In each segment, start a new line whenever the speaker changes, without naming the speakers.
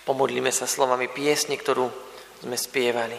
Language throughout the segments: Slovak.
Pomodlíme sa slovami piesne, ktorú sme spievali.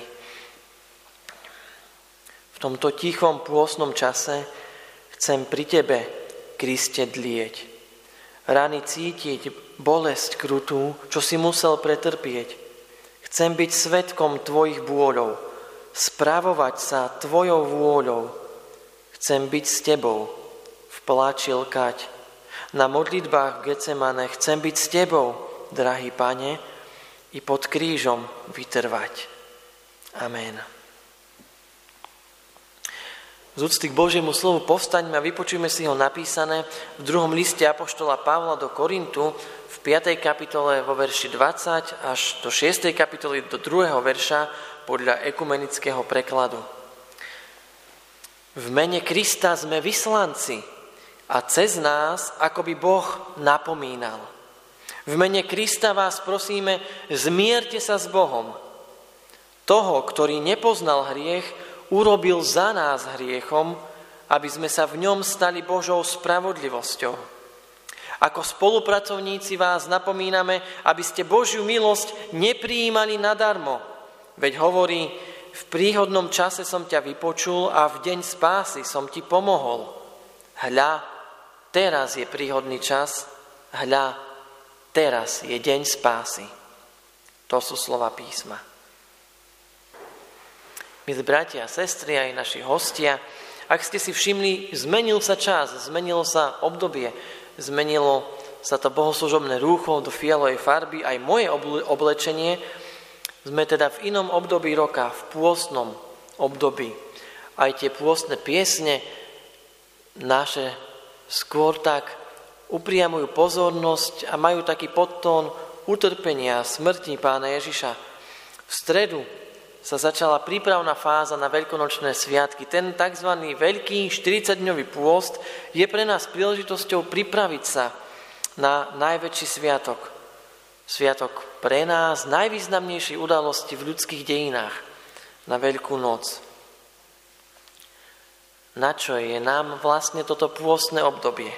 V tomto tichom pôstnom čase chcem pri Tebe, Kriste, dlieť. Rany cítiť, bolesť krutú, čo si musel pretrpieť. Chcem byť svedkom Tvojich bôľov, spravovať sa Tvojou vôľou. Chcem byť s Tebou, v pláči lkať. Na modlitbách v Getsemane chcem byť s Tebou, drahý Pane, i pod krížom vytrvať. Amen. Z úcty k Božiemu slovu povstaňme a vypočujme si ho napísané v 2. liste apoštola Pavla do Korintu v 5. kapitole vo verši 20 až do 6. kapitoly do 2. verša podľa ekumenického prekladu. V mene Krista sme vyslanci a cez nás akoby Boh napomínal. V mene Krista vás prosíme, zmierte sa s Bohom. Toho, ktorý nepoznal hriech, urobil za nás hriechom, aby sme sa v ňom stali Božou spravodlivosťou. Ako spolupracovníci vás napomíname, aby ste Božiu milosť neprijímali nadarmo. Veď hovorí, v príhodnom čase som ťa vypočul a v deň spásy som ti pomohol. Hľa, teraz je príhodný čas, hľa, teraz je deň spásy. To sú slova písma. Milí bratia a sestry, aj naši hostia, ak ste si všimli, zmenil sa čas, zmenilo sa obdobie, zmenilo sa to bohoslužobné rúcho do fialovej farby, aj moje oblečenie. Sme teda v inom období roka, v pôstnom období. Aj tie pôstne piesne naše skôr tak upriamujú pozornosť a majú taký podtón utrpenia a smrti Pána Ježiša. V stredu sa začala prípravná fáza na veľkonočné sviatky. Ten tzv. Veľký 40-dňový pôst je pre nás príležitosťou pripraviť sa na najväčší sviatok. Sviatok pre nás najvýznamnejšej udalosti v ľudských dejinách, na Veľkú noc. Na čo je nám vlastne toto pôstne obdobie?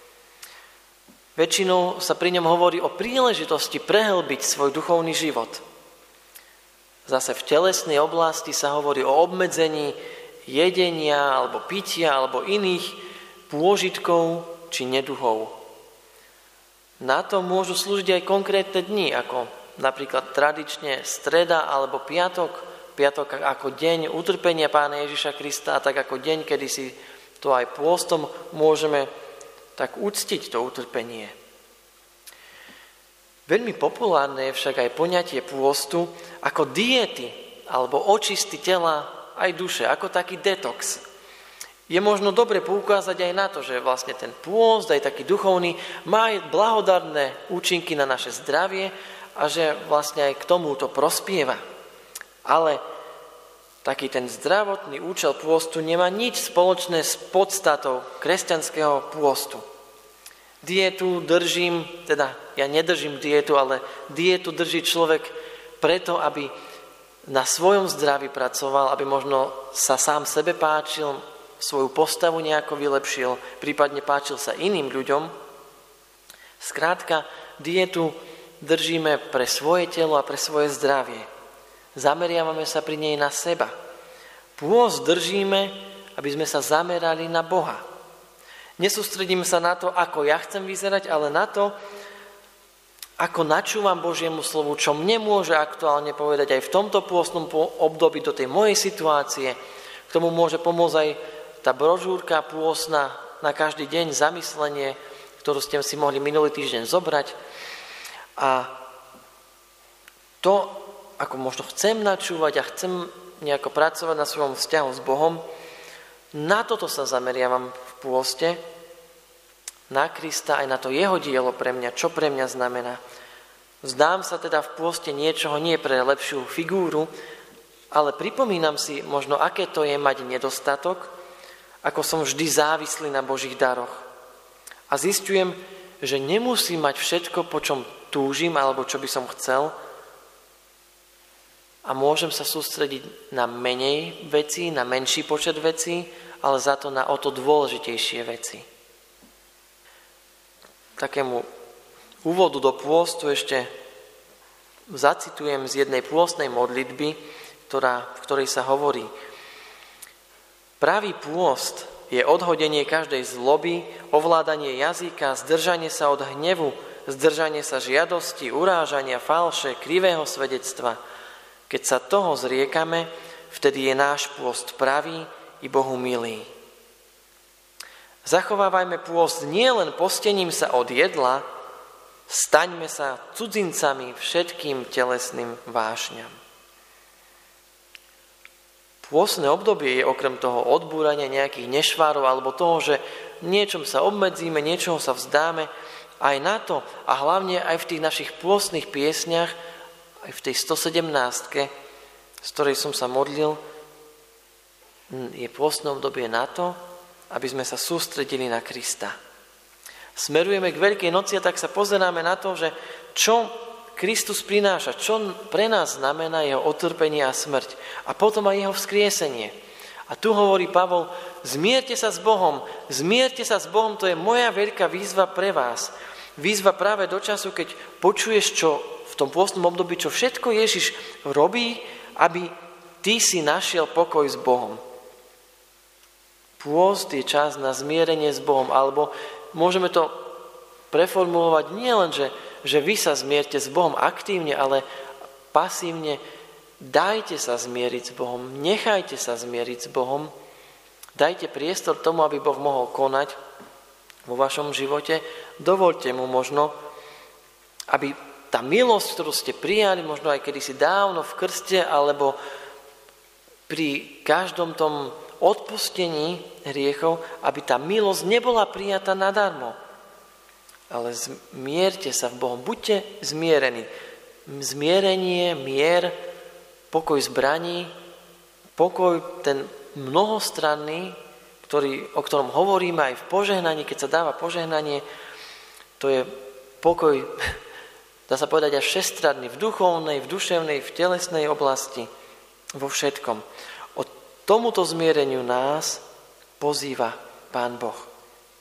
Väčšinou sa pri ňom hovorí o príležitosti prehlbiť svoj duchovný život. Zase v telesnej oblasti sa hovorí o obmedzení jedenia alebo pitia alebo iných pôžitkov či neduhov. Na to môžu slúžiť aj konkrétne dni, ako napríklad tradične streda alebo piatok. Piatok ako deň utrpenia Pána Ježiša Krista a tak ako deň, kedy si to aj pôstom môžeme tak uctiť to utrpenie. Veľmi populárne je však aj poňatie pôstu ako diety alebo očisty tela aj duše, ako taký detox. Je možno dobre poukázať aj na to, že vlastne ten pôst, aj taký duchovný, má aj blahodárne účinky na naše zdravie a že vlastne aj k tomu to prospieva. Ale taký ten zdravotný účel pôstu nemá nič spoločné s podstatou kresťanského pôstu. Dietu držím, teda ja nedržím dietu, ale dietu drží človek preto, aby na svojom zdraví pracoval, aby možno sa sám sebe páčil, svoju postavu nejako vylepšil, prípadne páčil sa iným ľuďom. Skrátka, dietu držíme pre svoje telo a pre svoje zdravie. Zameriavame sa pri nej na seba. Pôst držíme, aby sme sa zamerali na Boha. Nesústredím sa na to, ako ja chcem vyzerať, ale na to, ako načúvam Božiemu slovu, čo mne môže aktuálne povedať aj v tomto pôstnom období do tej mojej situácie. K tomu môže pomôcť aj tá brožúrka pôstna na každý deň, zamyslenie, ktorú ste si mohli minulý týždeň zobrať. A to, ako možno chcem načúvať a chcem nejako pracovať na svojom vzťahu s Bohom, na toto sa zameriavam v pôste, na Krista, aj na to jeho dielo pre mňa, čo pre mňa znamená. Vzdám sa teda v pôste niečoho nie pre lepšiu figúru, ale pripomínam si možno, aké to je mať nedostatok, ako som vždy závislý na Božích daroch. A zistujem, že nemusím mať všetko, po čom túžim, alebo čo by som chcel, a môžem sa sústrediť na menej vecí, na menší počet vecí, ale za to na o to dôležitejšie veci. Takému úvodu do pôstu ešte zacitujem z jednej pôstnej modlitby, v ktorej sa hovorí: Pravý pôst je odhodenie každej zloby, ovládanie jazyka, zdržanie sa od hnevu, zdržanie sa žiadosti, urážania, falše, krivého svedectva. Keď sa toho zriekame, vtedy je náš pôst pravý i Bohu milý. Zachovávajme pôst nie len postením sa od jedla, staňme sa cudzincami všetkým telesným vášňam. Pôstne obdobie je okrem toho odbúrania nejakých nešvárov alebo toho, že niečom sa obmedzíme, niečoho sa vzdáme, aj na to a hlavne aj v tých našich pôstnych piesniach, aj v tej 117, z ktorej som sa modlil, je pôstne obdobie na to, aby sme sa sústredili na Krista. Smerujeme k Veľkej noci a tak sa pozeráme na to, že čo Kristus prináša, čo pre nás znamená jeho utrpenie a smrť a potom aj jeho vzkriesenie. A tu hovorí Pavol: zmierte sa s Bohom, to je moja veľká výzva pre vás. Výzva práve do času, keď počuješ, čo v tom pôstnom období, čo všetko Ježiš robí, aby ty si našiel pokoj s Bohom. Pôst je čas na zmierenie s Bohom, alebo môžeme to preformulovať nie len, že vy sa zmierte s Bohom aktívne, ale pasívne. Dajte sa zmieriť s Bohom, nechajte sa zmieriť s Bohom, dajte priestor tomu, aby Boh mohol konať vo vašom živote. Dovoľte mu možno, aby tá milosť, ktorú ste prijali, možno aj kedysi dávno v krste, alebo pri každom tom odpustení hriechov, aby tá milosť nebola prijatá nadarmo. Ale zmierte sa v Bohom, buďte zmierení. Zmierenie, mier, pokoj zbraní, pokoj ten mnohostranný, o ktorom hovoríme aj v požehnaní, keď sa dáva požehnanie, to je pokoj, dá sa povedať, až všestranný, v duchovnej, v duševnej, v telesnej oblasti, vo všetkom. O tomuto zmiereniu nás pozýva Pán Boh.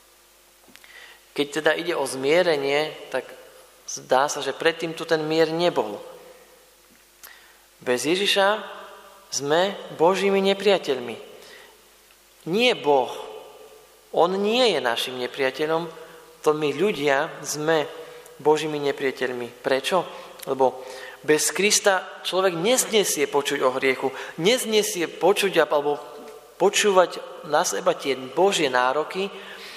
Keď teda ide o zmierenie, tak zdá sa, že predtým tu ten mier nebol. Bez Ježiša sme Božími nepriateľmi. Nie Boh. On nie je našim nepriateľom, to my ľudia sme Božími nepriateľmi. Prečo? Lebo bez Krista človek neznesie počuť o hriechu, neznesie počuť alebo počúvať na seba tie Božie nároky.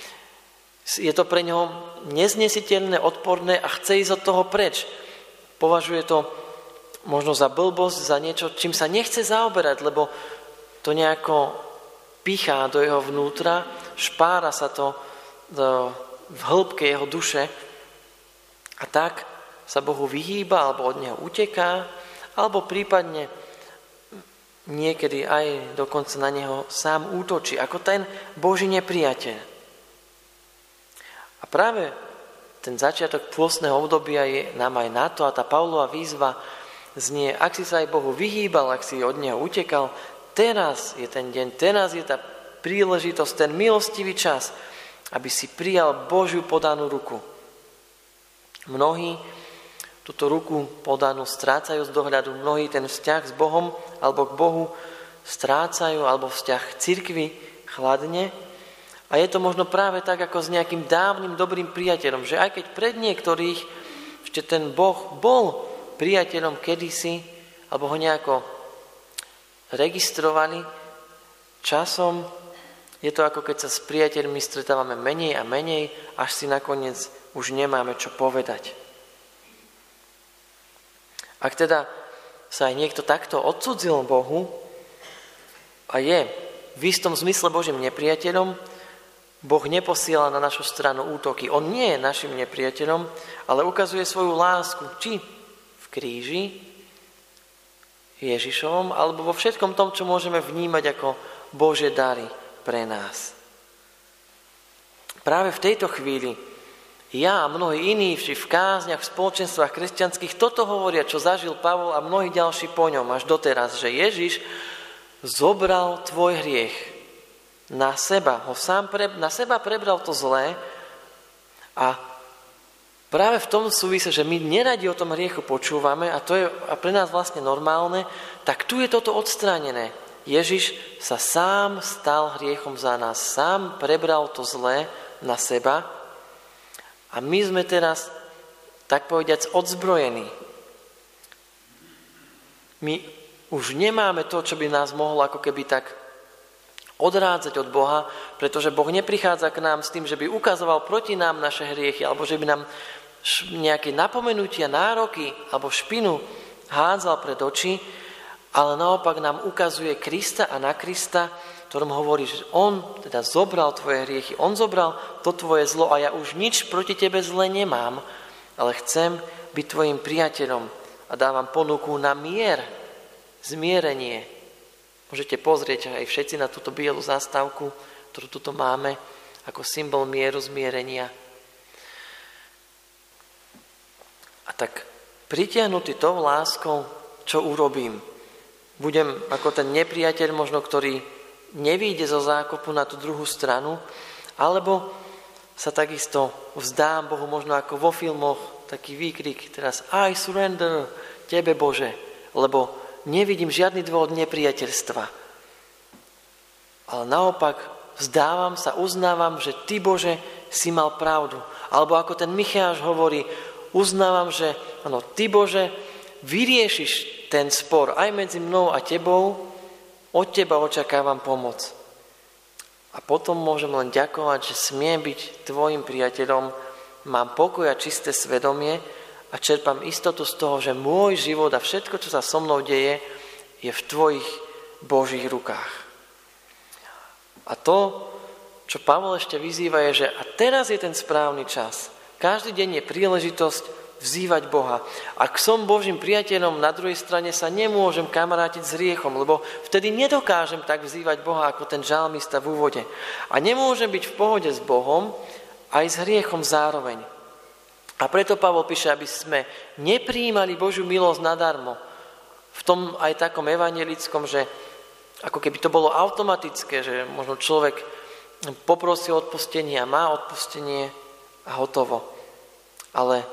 Je to pre ňoho neznesiteľné, odporné a chce ísť od toho preč. Považuje to možno za blbosť, za niečo, čím sa nechce zaoberať, lebo to nejako pichá do jeho vnútra, špára sa to v hĺbke jeho duše a tak sa Bohu vyhýba alebo od neho uteká, alebo prípadne niekedy aj dokonca na neho sám útočí, ako ten Boží nepriateľ. A práve ten začiatok pôstneho obdobia je nám aj na to, a tá Pavlova výzva znie: ak si sa aj Bohu vyhýbal, ak si od neho utekal, teraz je ten deň, teraz je tá príležitosť, ten milostivý čas, aby si prijal Božiu podanú ruku. Mnohí túto ruku podanú strácajú z dohľadu, mnohí ten vzťah s Bohom alebo k Bohu strácajú, alebo vzťah k cirkvi chladne. A je to možno práve tak, ako s nejakým dávnym dobrým priateľom, že aj keď pred niektorých ešte ten Boh bol priateľom kedysi, alebo ho nejako registrovali, časom je to ako keď sa s priateľmi stretávame menej a menej, až si nakoniec už nemáme čo povedať. Ak teda sa aj niekto takto odcudzil Bohu a je v istom zmysle Božím nepriateľom, Boh neposiela na našu stranu útoky. On nie je našim nepriateľom, ale ukazuje svoju lásku či v kríži Ježišovom, alebo vo všetkom tom, čo môžeme vnímať ako Božie dary pre nás. Práve v tejto chvíli ja a mnohí iní, či v kázniach, v spoločenstvách kresťanských, toto hovoria, čo zažil Pavol a mnohí ďalší po ňom až doteraz, že Ježiš zobral tvoj hriech na seba, na seba prebral to zlé a Práve v tom súvisí, že my neradi o tom hriechu počúvame a to je pre nás vlastne normálne, tak tu je toto odstránené. Ježiš sa sám stal hriechom za nás, sám prebral to zlé na seba a my sme teraz, tak povediac, odzbrojení. My už nemáme to, čo by nás mohlo ako keby tak odrádzať od Boha, pretože Boh neprichádza k nám s tým, že by ukazoval proti nám naše hriechy, alebo že by nám nejaké napomenutia, nároky alebo špinu hádzal pred oči, ale naopak nám ukazuje Krista a na Krista, ktorom hovorí, že on teda zobral tvoje hriechy, on zobral to tvoje zlo a ja už nič proti tebe zle nemám, ale chcem byť tvojim priateľom a dávam ponuku na mier, zmierenie. Môžete pozrieť aj všetci na túto bielu zástavku, ktorú tuto máme, ako symbol mieru, zmierenia. A tak pritiahnutý tou láskou, čo urobím? Budem ako ten nepriateľ možno, ktorý nevyjde zo zákopu na tú druhú stranu, alebo sa takisto vzdám Bohu, možno ako vo filmoch, taký výkrik teraz I surrender Tebe, Bože, lebo nevidím žiadny dôvod nepriateľstva. Ale naopak vzdávam sa, uznávam, že Ty, Bože, si mal pravdu. Alebo ako ten Micháš hovorí, uznávam, že áno, Ty, Bože, vyriešiš ten spor aj medzi mnou a Tebou, od Teba očakávam pomoc. A potom môžem len ďakovať, že smiem byť Tvojim priateľom, mám pokoj a čisté svedomie a čerpám istotu z toho, že môj život a všetko, čo sa so mnou deje, je v Tvojich Božích rukách. A to, čo Pavol ešte vyzýva, je, že a teraz je ten správny čas. Každý deň je príležitosť vzývať Boha. Ak som Božím priateľom, na druhej strane sa nemôžem kamarátiť s hriechom, lebo vtedy nedokážem tak vzývať Boha, ako ten žalmista v úvode. A nemôžem byť v pohode s Bohom aj s hriechom zároveň. A preto Pavol píše, aby sme neprijímali Božiu milosť nadarmo. V tom aj takom evanjelickom, že ako keby to bolo automatické, že možno človek poprosí o odpustenie a má odpustenie a hotovo. Ale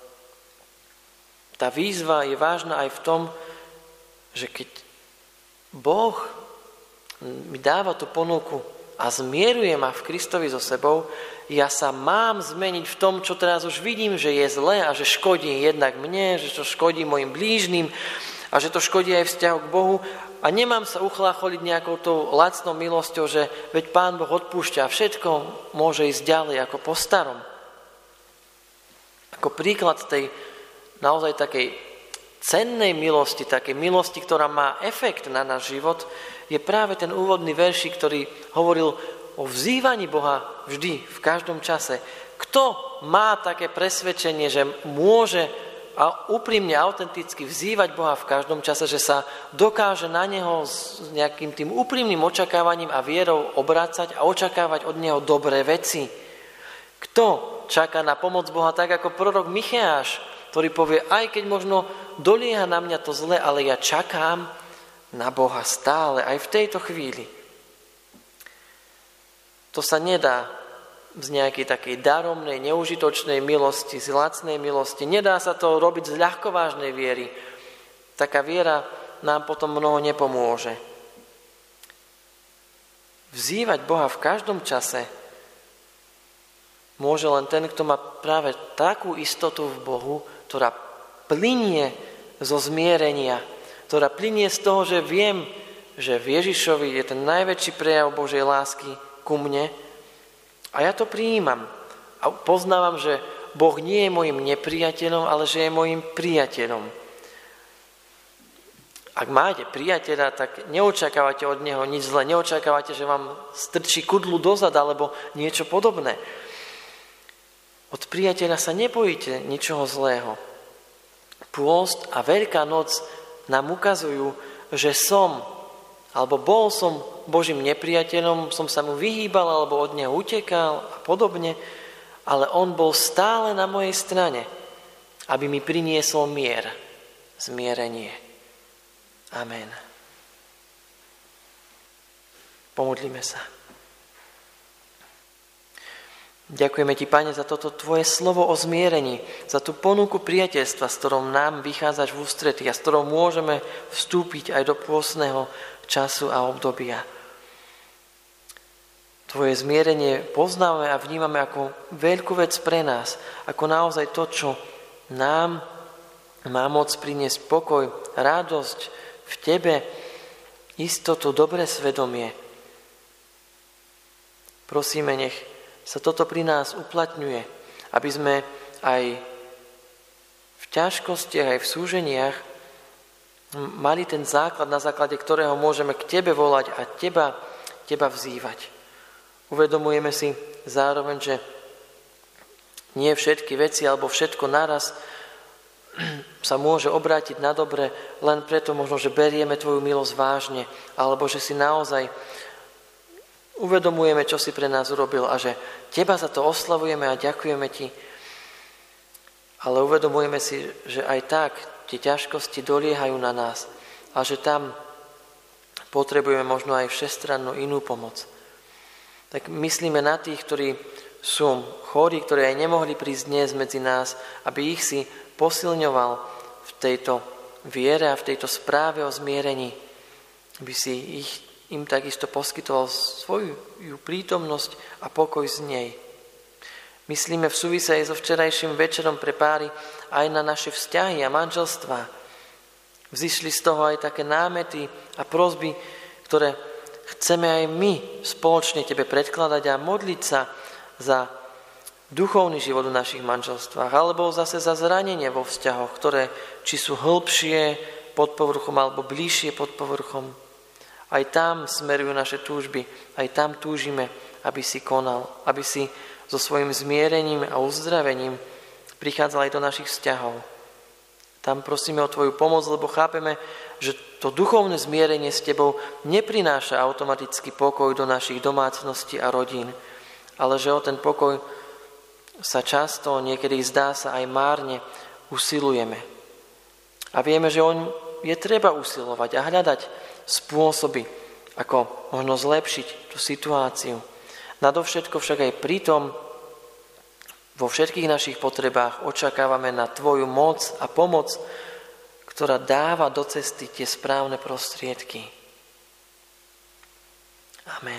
tá výzva je vážna aj v tom, že keď Boh mi dáva tú ponuku a zmieruje ma v Kristovi so sebou, ja sa mám zmeniť v tom, čo teraz už vidím, že je zlé a že škodí jednak mne, že to škodí mojim blížnym a že to škodí aj vzťahu k Bohu a nemám sa uchlácholiť nejakou tou lacnou milosťou, že veď Pán Boh odpúšťa a všetko môže ísť ďalej ako po starom. Ako príklad tej naozaj takej cennej milosti, takej milosti, ktorá má efekt na náš život, je práve ten úvodný veršik, ktorý hovoril o vzývaní Boha vždy, v každom čase. Kto má také presvedčenie, že môže a úprimne, autenticky vzývať Boha v každom čase, že sa dokáže na Neho s nejakým tým úprimným očakávaním a vierou obrácať a očakávať od Neho dobré veci? Kto čaká na pomoc Boha tak ako prorok Micháš, ktorý povie, aj keď možno dolieha na mňa to zle, ale ja čakám na Boha stále, aj v tejto chvíli. To sa nedá z nejakej takej daromnej, neužitočnej milosti, z lacnej milosti. Nedá sa to robiť z ľahkovážnej viery. Taká viera nám potom mnoho nepomôže. Vzývať Boha v každom čase môže len ten, kto má práve takú istotu v Bohu, ktorá plynie zo zmierenia, ktorá plynie z toho, že viem, že v Ježišovi je ten najväčší prejav Božej lásky ku mne a ja to prijímam. A poznávam, že Boh nie je mojim nepriateľom, ale že je mojim priateľom. Ak máte priateľa, tak neočakávate od neho nič zlé, neočakávate, že vám strčí kudlu dozad alebo niečo podobné. Od priateľa sa nebojíte ničoho zlého. Pôst a Veľká noc nám ukazujú, že bol som Božím nepriateľom, som sa mu vyhýbal alebo od neho utekal a podobne, ale on bol stále na mojej strane, aby mi priniesol mier, zmierenie. Amen. Pomodlíme sa. Ďakujeme Ti, Pane, za toto Tvoje slovo o zmierení, za tú ponuku priateľstva, s ktorou nám vychádzaš v ústrety a s ktorou môžeme vstúpiť aj do pôstneho času a obdobia. Tvoje zmierenie poznáme a vnímame ako veľkú vec pre nás, ako naozaj to, čo nám má moc priniesť pokoj, radosť v Tebe, istotu, dobré svedomie. Prosíme, nech sa toto pri nás uplatňuje, aby sme aj v ťažkostiach, aj v súženiach mali ten základ, na základe ktorého môžeme k Tebe volať a Teba vzývať. Uvedomujeme si zároveň, že nie všetky veci alebo všetko naraz sa môže obrátiť na dobre, len preto možno, že berieme Tvoju milosť vážne, alebo že si naozaj uvedomujeme, čo si pre nás urobil a že Teba za to oslavujeme a ďakujeme Ti. Ale uvedomujeme si, že aj tak tie ťažkosti doliehajú na nás a že tam potrebujeme možno aj všestrannú inú pomoc. Tak myslíme na tých, ktorí sú chorí, ktorí aj nemohli prísť dnes medzi nás, aby ich si posilňoval v tejto viere a v tejto správe o zmierení, aby si im takisto poskytoval svoju prítomnosť a pokoj z nej. Myslíme v súvise aj so včerajším večerom pre páry aj na naše vzťahy a manželstvá. Vzišli z toho aj také námety a prosby, ktoré chceme aj my spoločne Tebe predkladať a modliť sa za duchovný život v našich manželstvách, alebo zase za zranenie vo vzťahoch, ktoré či sú hĺbšie pod povrchom alebo bližšie pod povrchom. Aj tam smerujú naše túžby, aj tam túžime, aby si konal, aby si so svojím zmierením a uzdravením prichádzal aj do našich vzťahov. Tam prosíme o Tvoju pomoc, lebo chápeme, že to duchovné zmierenie s Tebou neprináša automaticky pokoj do našich domácností a rodín, ale že o ten pokoj sa často, niekedy zdá sa aj márne, usilujeme. A vieme, že oň je treba usilovať a hľadať spôsoby, ako možno zlepšiť tú situáciu. Nadovšetko však aj pritom vo všetkých našich potrebách očakávame na Tvoju moc a pomoc, ktorá dáva do cesty tie správne prostriedky. Amen.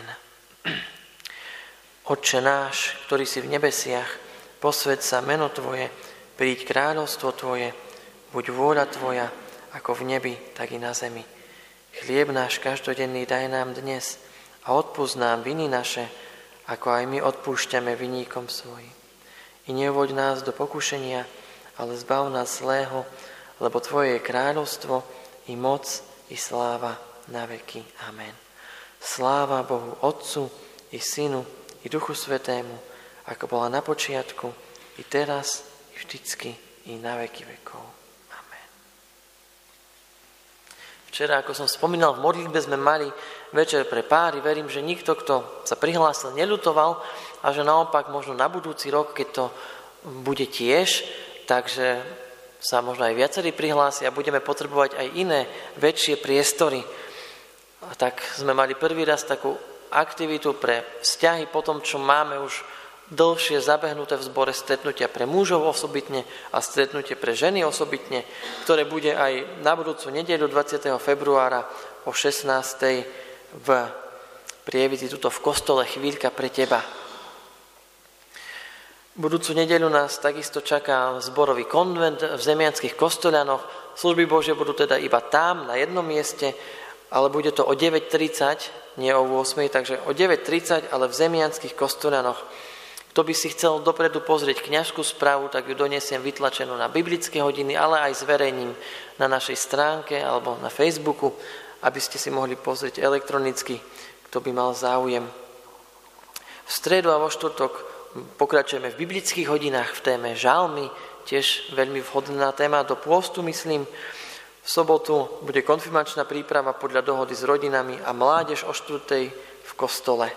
Otče náš, ktorý si v nebesiach, posväť sa meno Tvoje, príď kráľovstvo Tvoje, buď vôľa Tvoja, ako v nebi, tak i na zemi. Chlieb náš každodenný daj nám dnes a odpusť nám viny naše, ako aj my odpúšťame viníkom svojim. I neuvoď nás do pokušenia, ale zbav nás zlého, lebo Tvoje je kráľovstvo, i moc, i sláva na veky. Amen. Sláva Bohu Otcu, i Synu, i Duchu Svätému, ako bola na počiatku, i teraz, i vždycky, i na veky vekov. Včera, ako som spomínal, v modlitbe sme mali večer pre páry. Verím, že nikto, kto sa prihlásil, neľutoval a že naopak možno na budúci rok, keď to bude tiež, takže sa možno aj viacerí prihlásia a budeme potrebovať aj iné, väčšie priestory. A tak sme mali prvý raz takú aktivitu pre vzťahy po tom, čo máme už dlhšie zabehnuté v zbore stretnutia pre mužov osobitne a stretnutie pre ženy osobitne, ktoré bude aj na budúcu nedeľu 20. februára o 16. v Prievidzi, tuto v kostole Chvíľka pre teba. Budúcu nedeľu nás takisto čaká zborový konvent v Zemianskych Kostolianoch. Služby Božie budú teda iba tam, na jednom mieste, ale bude to o 9:30, nie o 8:00, takže o 9:30, ale v Zemianskych Kostolianoch. Kto by si chcel dopredu pozrieť kňažskú správu, tak ju doniesiem vytlačenú na biblické hodiny, ale aj zverejním na našej stránke alebo na Facebooku, aby ste si mohli pozrieť elektronicky, kto by mal záujem. V stredu a vo štvrtok pokračujeme v biblických hodinách v téme žalmy, tiež veľmi vhodná téma do pôstu, myslím. V sobotu bude konfirmačná príprava podľa dohody s rodinami a mládež o 4:00 v kostole.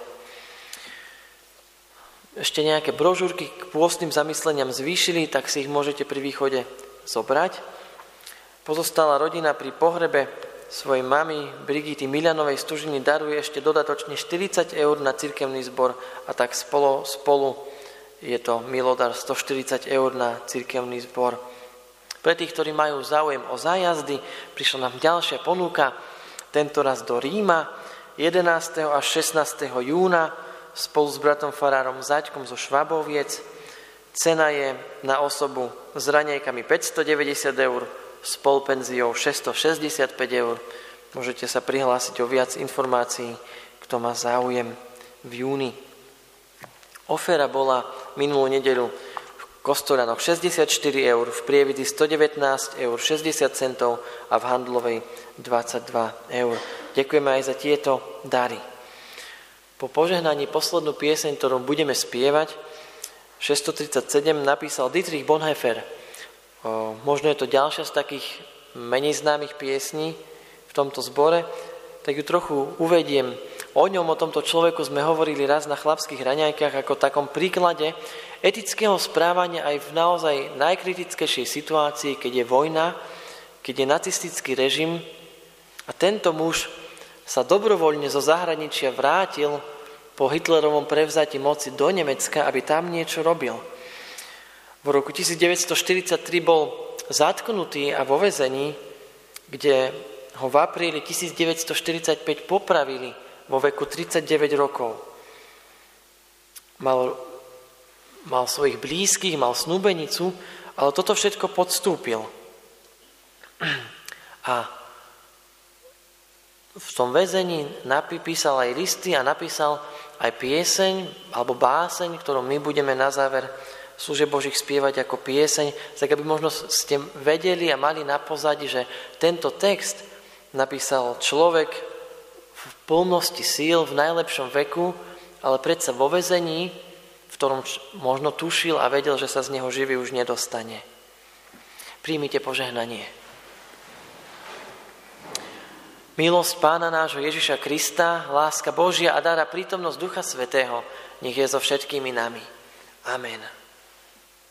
Ešte nejaké brožúrky k pôstnym zamysleniam zvýšili, tak si ich môžete pri východe zobrať. Pozostala rodina pri pohrebe svojej mamy Brigity Milianovej z Tužiny daruje ešte dodatočne 40 € na cirkevný zbor a tak spolu je to milodar 140 eur na cirkevný zbor. Pre tých, ktorí majú záujem o zájazdy, prišla nám ďalšia ponuka, tento raz do Ríma, 11. až 16. júna, spolu s bratom farárom Zaďkom zo Švaboviec. Cena je na osobu s raňajkami 590 eur, s polpenziou 665 eur. Môžete sa prihlásiť o viac informácií, kto má záujem v júni. Ofera bola minulú nedeľu v Kostolanoch 64 eur, v Prievidzi 119 eur 60 centov a v Handlovej 22 eur. Ďakujeme aj za tieto dary. Po požehnaní poslednú pieseň, ktorú budeme spievať, 637 napísal Dietrich Bonhoeffer. Možno je to ďalšia z takých menej známych piesní v tomto zbore, tak ju trochu uvediem. O ňom, o tomto človeku sme hovorili raz na chlapských raňajkách ako takom príklade etického správania aj v naozaj najkritickejšej situácii, keď je vojna, keď je nacistický režim a tento muž sa dobrovoľne zo zahraničia vrátil po Hitlerovom prevzati moci do Nemecka, aby tam niečo robil. V roku 1943 bol zatknutý a vo väzení, kde ho v apríli 1945 popravili vo veku 39 rokov. Mal svojich blízkych, mal snúbenicu, ale toto všetko podstúpil. A v tom väzení napísal aj listy a napísal aj pieseň alebo báseň, ktorú my budeme na záver služieb Božích spievať ako pieseň, tak aby možno ste vedeli a mali na pozadí, že tento text napísal človek v plnosti síl, v najlepšom veku, ale predsa vo väzení, v ktorom možno tušil a vedel, že sa z neho živý už nedostane. Príjmite požehnanie. Milosť Pána nášho Ježiša Krista, láska Božia a dára prítomnosť Ducha Svätého, nech je so všetkými nami. Amen.